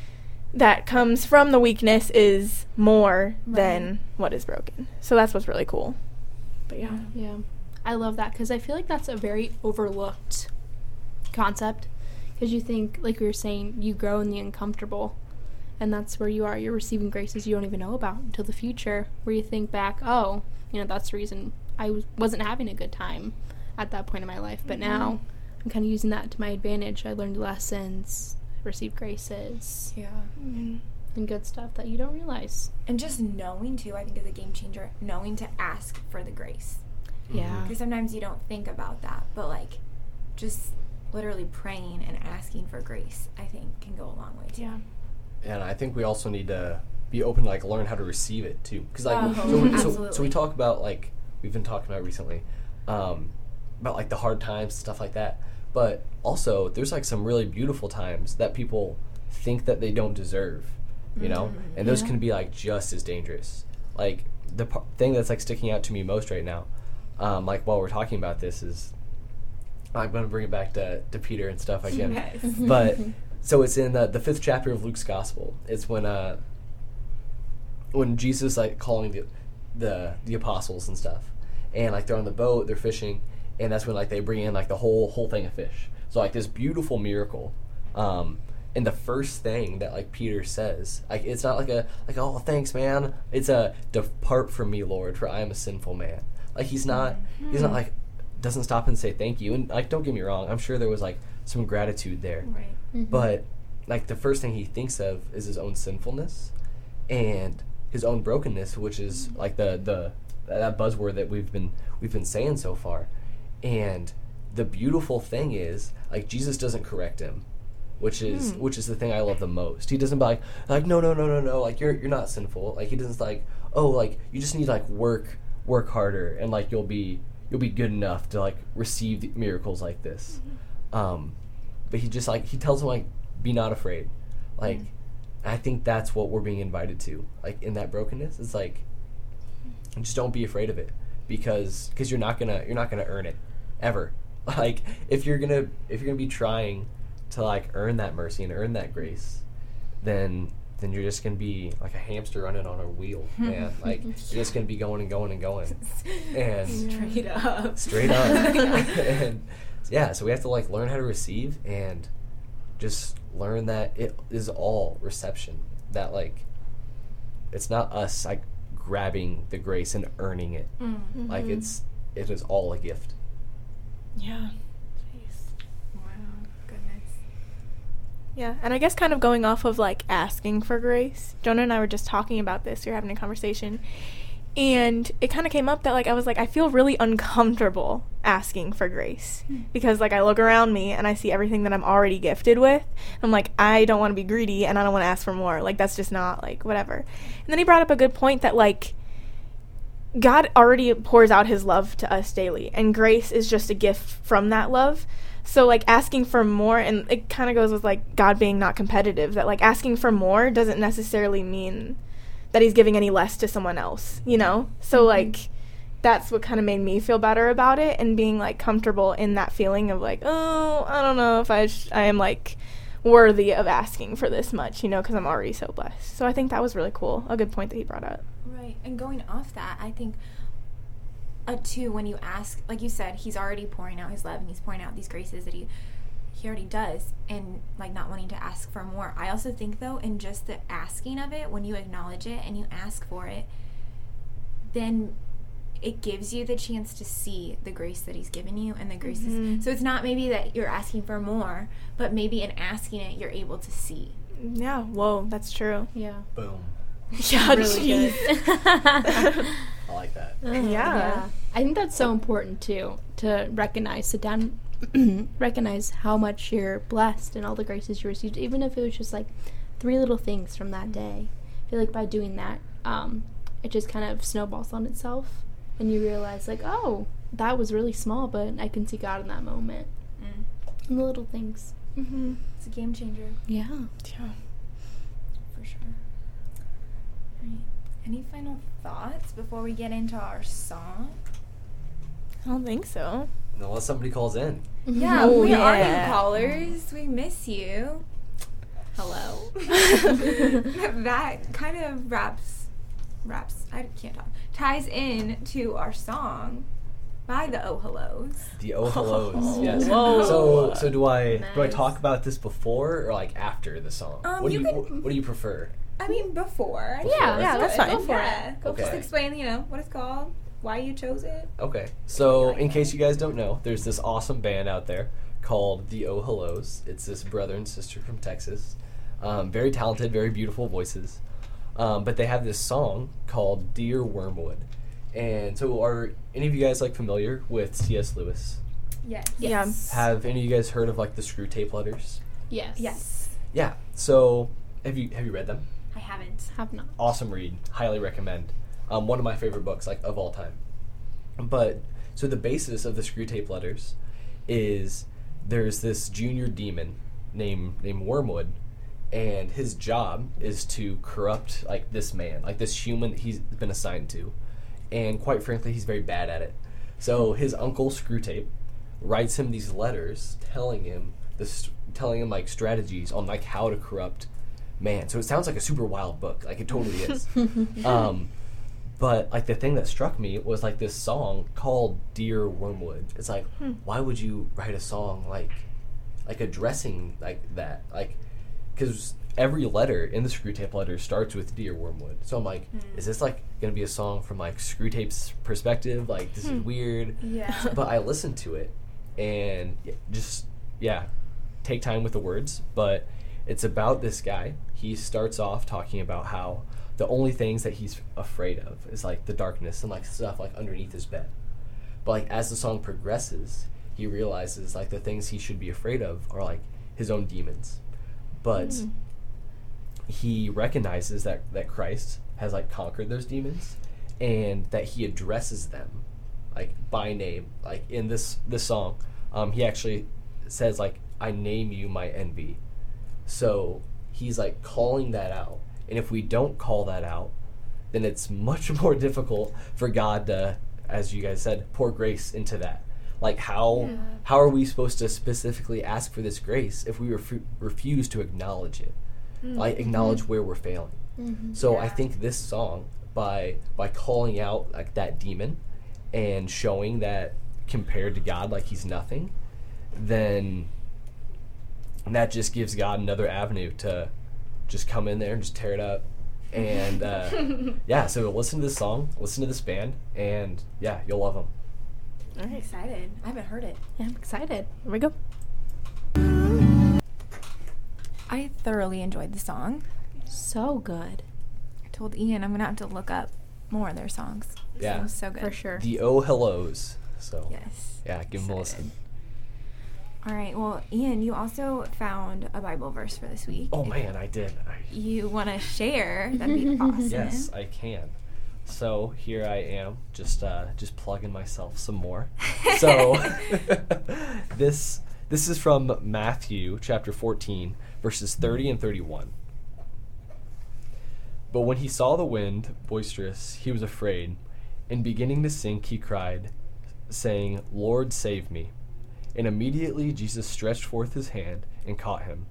that comes from the weakness is more right. than what is broken. So that's what's really cool. But yeah. Yeah. I love that because I feel like that's a very overlooked concept. Because you think, like we were saying, you grow in the uncomfortable, and that's where you are. You're receiving graces you don't even know about until the future, where you think back, oh, you know, that's the reason I was, wasn't having a good time at that point in my life. But mm-hmm. now I'm kind of using that to my advantage. I learned lessons, received graces. Yeah. Mm-hmm. And good stuff that you don't realize. And just knowing, too, I think is a game changer, knowing to ask for the grace. Yeah. Because sometimes you don't think about that, but, like, just literally praying and asking for grace, I think, can go a long way too. Yeah. And I think we also need to be open to like learn how to receive it too. Because like Oh, so, we, so, absolutely. so we talk about like we've been talking about recently um, about like the hard times, stuff like that. But also there's like some really beautiful times that people think that they don't deserve, you know, Mm-hmm. and those Yeah. can be like just as dangerous. Like the par- thing that's like sticking out to me most right now, um, like while we're talking about this is. I'm going to bring it back to, to Peter and stuff again. Yes. But, so it's in the, the fifth chapter of Luke's Gospel. It's when uh, when Jesus, like, calling the, the the apostles and stuff. And, like, they're on the boat, they're fishing, and that's when, like, they bring in, like, the whole whole thing of fish. So, like, this beautiful miracle. Um, and the first thing that, like, Peter says, like, it's not like a, like, oh, thanks, man. It's a, depart from me, Lord, for I am a sinful man. Like, he's not, he's not, like, doesn't stop and say thank you. And like, don't get me wrong, I'm sure there was like some gratitude there. Right. Mhm. But like the first thing he thinks of is his own sinfulness and his own brokenness, which is like the the that buzzword that we've been we've been saying so far. And the beautiful thing is like Jesus doesn't correct him, which is Hmm. which is the thing I love the most. He doesn't be like like no no no no no like you're you're not sinful. Like he doesn't like oh like you just need to like work work harder and like you'll be you'll be good enough to like receive the miracles like this. Um, but he just like he tells him like be not afraid. Like I think that's what we're being invited to. Like in that brokenness, it's like just don't be afraid of it because because you're not gonna you're not gonna earn it ever. Like if you're gonna if you're gonna be trying to like earn that mercy and earn that grace, then then you're just gonna be like a hamster running on a wheel, man. Like you're just gonna be going and going and going, and Straight up. straight up. And yeah, so we have to like learn how to receive and just learn that it is all reception. That like it's not us like grabbing the grace and earning it. Mm. Like it's it is all a gift. Yeah. Wow. Goodness. Yeah, and I guess kind of going off of like asking for grace. Jonah and I were just talking about this. We were having a conversation, and it kind of came up that like I was like I feel really uncomfortable asking for grace because like I look around me and I see everything that I'm already gifted with. I'm like I don't want to be greedy and I don't want to ask for more. Like that's just not like whatever. And then he brought up a good point that like God already pours out his love to us daily, and grace is just a gift from that love. So like asking for more, and it kind of goes with like God being not competitive, that like asking for more doesn't necessarily mean that he's giving any less to someone else, you know? So like that's what kind of made me feel better about it, and being like comfortable in that feeling of like, oh, I don't know if I sh- I am like worthy of asking for this much, you know, because I'm already so blessed. So I think that was really cool, a good point that he brought up. Right. And going off that, I think uh, too, when you ask, like you said, he's already pouring out his love and he's pouring out these graces that he he already does, and like not wanting to ask for more. I also think though, in just the asking of it, when you acknowledge it and you ask for it, then it gives you the chance to see the grace that he's given you and the graces. Mhm. So it's not maybe that you're asking for more, but maybe in asking it, you're able to see. Yeah, whoa, that's true. Yeah. Boom. Yeah, Really jeez. good. I like that. Yeah. I think that's so important too, to recognize, sit down, recognize how much you're blessed and all the graces you received, even if it was just like three little things from that day. I feel like by doing that, um, it just kind of snowballs on itself, and you realize like, oh, that was really small, but I can see God in that moment. Mm. And the little things. Mm-hmm. It's a game changer. Yeah. Yeah. For sure. Right. Any final thoughts before we get into our song? I don't think so. Unless somebody calls in. Yeah, Oh, we are yeah. you callers. We miss you. Hello. That kind of wraps, wraps, I can't talk, ties in to our song by the Oh Hellos. The Oh Hellos, yes. Whoa. So so do I do I Nice. talk about this before or like after the song? Um, what do you you can- wh- what do you prefer? I mean, before. Yeah, yeah, that's fine. Go for Yeah. it. Go Okay. Just for it. explain, you know, what it's called, why you chose it. Okay. So like in that. case you guys don't know, there's this awesome band out there called the Oh Hellos. It's this brother and sister from Texas. Um, very talented, very beautiful voices. Um, but they have this song called Dear Wormwood. And so are any of you guys like familiar with C S Lewis? Yes. Yes. Have any of you guys heard of like the Screw Tape Letters? Yes. Yes. Yeah. So have you have you read them? I haven't. Have not. Awesome read. Highly recommend. Um, one of my favorite books, like, of all time. But, so the basis of the Screwtape Letters is there's this junior demon named named Wormwood, and his job is to corrupt, like, this man, like, this human that he's been assigned to. And quite frankly, he's very bad at it. So his uncle Screwtape writes him these letters telling him this, telling him like strategies on like how to corrupt man. So it sounds like a super wild book, like it totally is. um, but like the thing that struck me was like this song called "Dear Wormwood." It's like, hmm. why would you write a song like like addressing like that? Like, because every letter in the Screwtape Letters starts with "Dear Wormwood." So I'm like, mm. is this like gonna be a song from like Screwtape's perspective? Like, this hmm. is weird. Yeah. But I listened to it and just yeah, take time with the words. But it's about this guy. He starts off talking about how the only things that he's afraid of is like the darkness and like stuff like underneath his bed. But like as the song progresses, he realizes like the things he should be afraid of are like his own demons. But mm. he recognizes that, that Christ has like conquered those demons and that he addresses them like by name. Like in this this song, um, he actually says like, I name you my envy. So he's like calling that out. And if we don't call that out, then it's much more difficult for God to, as you guys said, pour grace into that. Like how yeah. how are we supposed to specifically ask for this grace if we ref- refuse to acknowledge it? Mm-hmm. Like acknowledge where we're failing. Mm-hmm. So yeah. I think this song, by by calling out like that demon and showing that compared to God, like he's nothing, then that just gives God another avenue to just come in there and just tear it up. And uh, yeah, so listen to this song, listen to this band, and yeah, you'll love them. I'm excited. I haven't heard it. Yeah, I'm excited. Here we go. I thoroughly enjoyed the song. So good. I told Ian I'm going to have to look up more of their songs. Yeah. So, so good. For sure. The Oh Hellos. So yes. Yeah, give them a listen. All right. Well, Ian, you also found a Bible verse for this week. Oh, if man, I did. I... You want to share? That'd be awesome. Yes, I can. So here I am, just uh, just plugging myself some more. So this this is from Matthew chapter fourteen, verses thirty and thirty-one. But when he saw the wind boisterous, he was afraid, and beginning to sink, he cried, saying, Lord, save me. And immediately Jesus stretched forth his hand and caught him,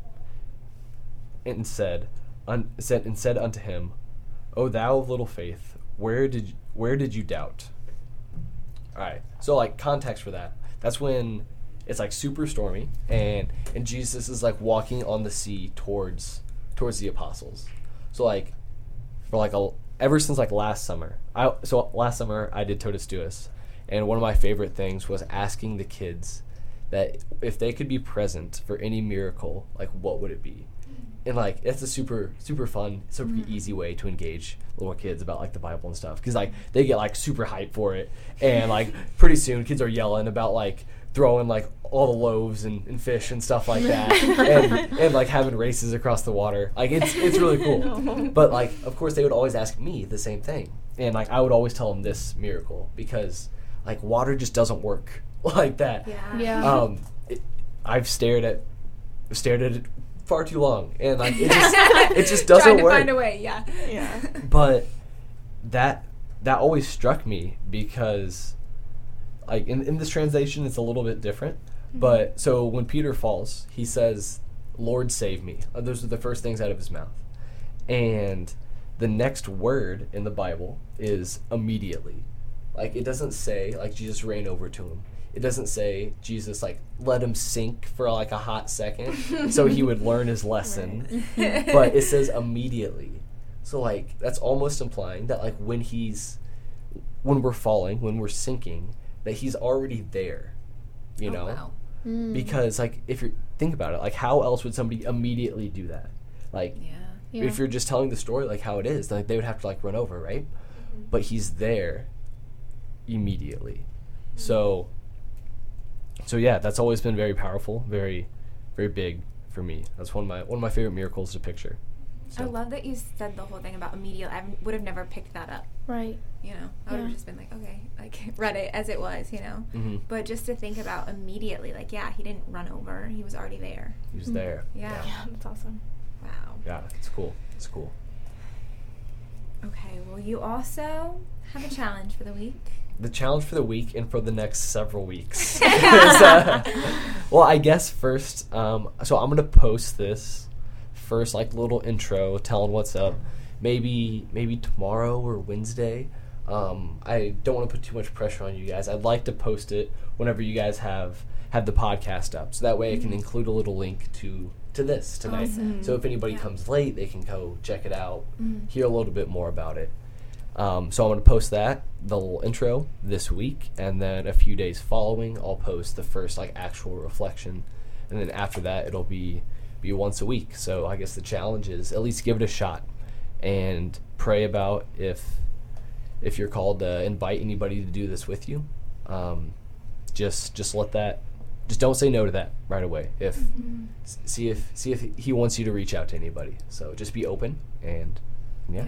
and said, un- said and said unto him, O thou of little faith, where did where did you doubt? All right. So like context for that. That's when it's like super stormy, and and Jesus is like walking on the sea towards towards the apostles. So like for like a ever since like last summer, I so last summer I did Totus Tuus, and one of my favorite things was asking the kids that if they could be present for any miracle, like what would it be? And like it's a super super fun, super mm-hmm. easy way to engage little kids about like the Bible and stuff, because like they get like super hyped for it, and like pretty soon kids are yelling about like throwing like all the loaves and, and fish and stuff like that, and, and like having races across the water. Like it's it's really cool. No. But like of course they would always ask me the same thing, and like I would always tell them this miracle, because like water just doesn't work like that. Yeah. Yeah. Um, it, I've stared at stared at it far too long, and like it just it just doesn't Trying to work. find a way, yeah. Yeah. But that that always struck me, because like in, in this translation it's a little bit different. Mm-hmm. But so when Peter falls, he says, Lord, save me. Uh, those are the first things out of his mouth. And the next word in the Bible is immediately. Like it doesn't say like Jesus ran over to him. It doesn't say Jesus like let him sink for like a hot second so he would learn his lesson. Right. But it says immediately. So like that's almost implying that like when he's when we're falling, when we're sinking, that he's already there. You oh, know? Wow. Mm. Because like if you think about it, like how else would somebody immediately do that? Like yeah. Yeah. if you're just telling the story like how it is, like they would have to like run over, right? Mm-hmm. But he's there immediately. Mm-hmm. So So yeah, that's always been very powerful, very, very big for me. That's one of my one of my favorite miracles to picture. I love that you said the whole thing about immediately. I would have never picked that up. Right. You know, I would have Yeah. just been like, okay, like read it as it was, you know. Mm-hmm. But just to think about immediately, like, yeah, he didn't run over. He was already there. He was there. Yeah. Yeah, that's awesome. Wow. Yeah, it's cool. It's cool. Okay, well, you also have a challenge for the week. The challenge for the week and for the next several weeks. is, uh, well, I guess first, um, so I'm gonna post this first, like little intro, telling what's up. Maybe maybe tomorrow or Wednesday. Um, I don't want to put too much pressure on you guys. I'd like to post it whenever you guys have have the podcast up, so that way I can include a little link to to this tonight. Awesome. So if anybody Yeah. comes late, they can go check it out, Mm. hear a little bit more about it. Um, so I'm going to post that, the little intro, this week, and then a few days following, I'll post the first like actual reflection, and then after that, it'll be be once a week. So I guess the challenge is at least give it a shot, and pray about if if you're called to invite anybody to do this with you. Um, just just let that, just don't say no to that right away. If Mm-hmm. s- see if see if he wants you to reach out to anybody. So just be open and yeah.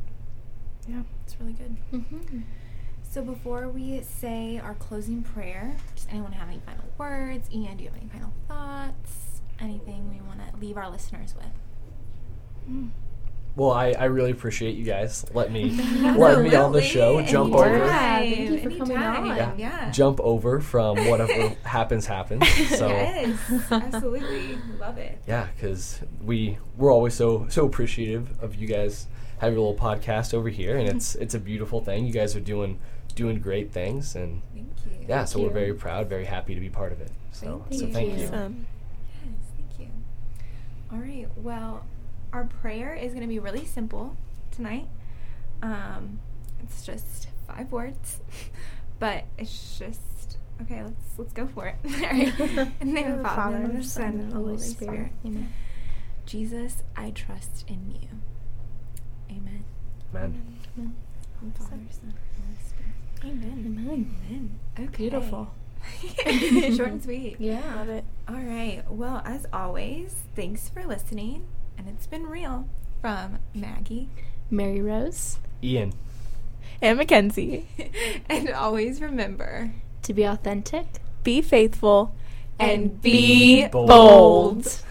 Yeah. It's really good. Mm-hmm. So before we say our closing prayer, does anyone have any final words? Ian, do you have any final thoughts? Anything we want to leave our listeners with? Well, I, I really appreciate you guys. Let me let me on the show. Jump Anytime. over. Thank you for coming Anytime. on. Yeah. Yeah. Jump over from whatever happens happens. So Yes, absolutely. Love it. yeah, because we we're always so so appreciative of you guys having a little podcast over here, and it's it's a beautiful thing. You guys are doing doing great things, and Thank you. yeah, so we're you. very proud, very happy to be part of it. So Thank so you. thank you. Awesome. Yes, thank you. All right. Well, our prayer is going to be really simple tonight. Um, it's just five words, but it's just okay. Let's let's go for it. All right. In the name of the Father, and the Son, and the Holy Spirit. Amen. Jesus, I trust in you. Amen. Man. Father, Son, Holy Spirit. Amen. Amen. Amen. Okay. Beautiful. Short and sweet. Yeah. Love it. All right. Well, as always, thanks for listening. And it's been real from Maggie. Mary Rose, Ian. And Mackenzie. And always remember, to be authentic. Be faithful and be bold. bold.